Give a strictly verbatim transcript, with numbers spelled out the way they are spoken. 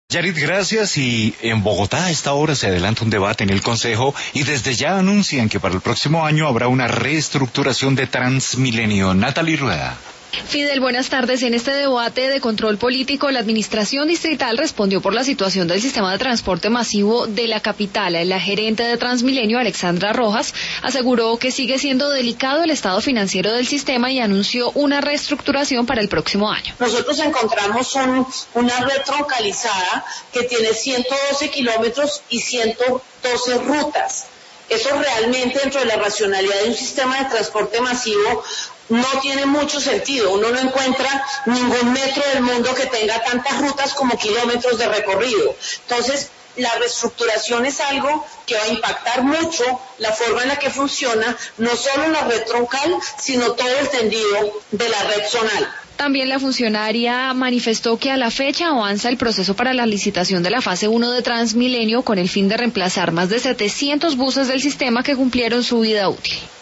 Yarit, gracias. Y en Bogotá a esta hora se adelanta un debate en el Consejo y desde ya anuncian que para el próximo año habrá una reestructuración de Transmilenio. Natalie Rueda. Fidel, buenas tardes. En este debate de control político, la administración distrital respondió por la situación del sistema de transporte masivo de la capital. La gerente de Transmilenio, Alexandra Rojas, aseguró que sigue siendo delicado el estado financiero del sistema y anunció una reestructuración para el próximo año. Nosotros encontramos un, una red troncalizada que tiene ciento doce kilómetros y ciento doce rutas. Eso realmente, dentro de la racionalidad de un sistema de transporte masivo, no tiene mucho sentido. Uno no encuentra ningún metro del mundo que tenga tantas rutas como kilómetros de recorrido. Entonces, la reestructuración es algo que va a impactar mucho la forma en la que funciona, no solo la red troncal, sino todo el tendido de la red zonal. También la funcionaria manifestó que a la fecha avanza el proceso para la licitación de la fase uno de Transmilenio con el fin de reemplazar más de setecientos buses del sistema que cumplieron su vida útil.